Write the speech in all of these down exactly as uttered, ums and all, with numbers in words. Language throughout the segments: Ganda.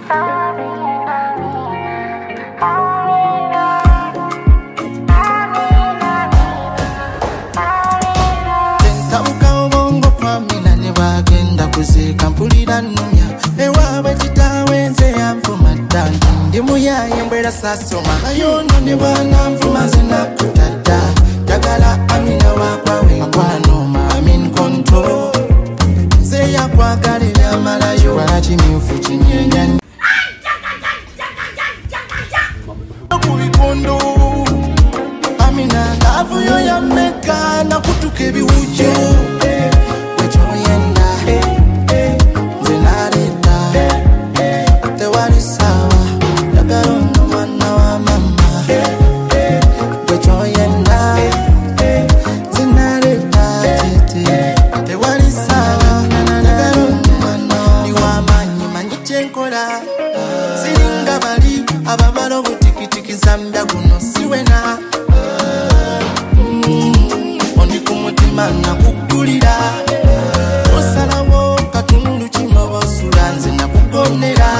Kampulira nnumya ewaabwe kitaawe nze yanvuma dda ndi muyaye mbwera sasoma ayono ne bwana nvuma ze nakutadda njagala Amina wakwawe nkwanoma I'm in control nze yakwagala ebyamalayo wala kimyufu kinyeenya ku bikondo Amina ndaavuyo yammeka nakutuka ebiwujjo wekyoyenda siringa bali ababala obutikitiki zambya guno siwena ondi ku mutima nakugulira osalawo katundu kimo bosula nze nakugonera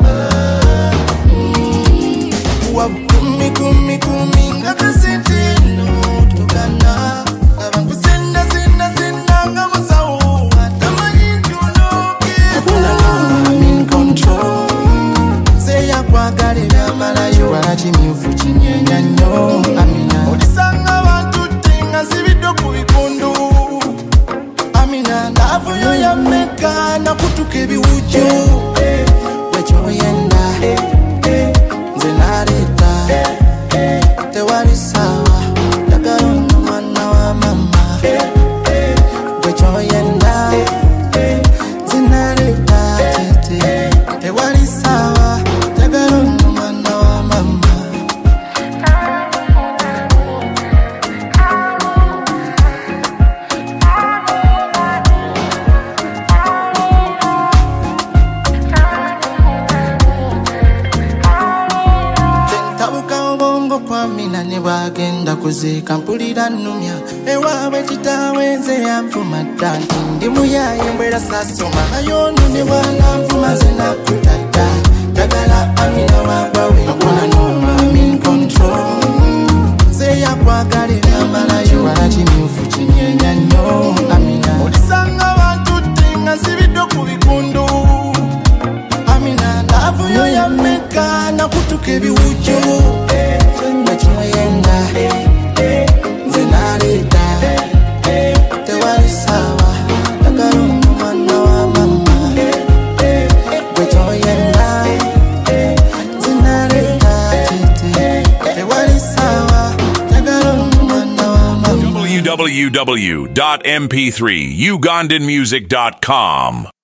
wa kumi kumi kumi nga kasente no tugana abantu senda senda senda nga musawo atamanyi ntunoke I'm in control kwagala ebyamalayo wala kimyufu kinyeenya nnyo Amina olisanga abantu tenga zibidde ku bikundu Amina ndaavuyo yammeka nakutuka ebiwujjo wekyoyenda nze naleeta tewali saawa njagala ono mwana wa mama wekyoyenda nze naleeta tete tewali saawa Amina ne bwagenda kuziika mpulira nnumya ewaabwe kitaawe nze yanvuma dda ndi muyaye mbwera sasoma ayono ne bwana nvuma ze nakutadda njagala Amina wakwawe nkwanoma I'm in control nze yakwagala ebyamalayo wala kimyufu kinyeenya nnyo Amina olisanga abantu tenga zibidde ku bikundu Amina ndaavuyo yammeka nakutuka ebiwujjo wekyoyenda nze naleeta tewali saawa njagala ono mwana wa mama wekyoyenda nze naleeta tete tewali saawa njagala ono mwana wa mama w w w dot m p three ugandan music dot com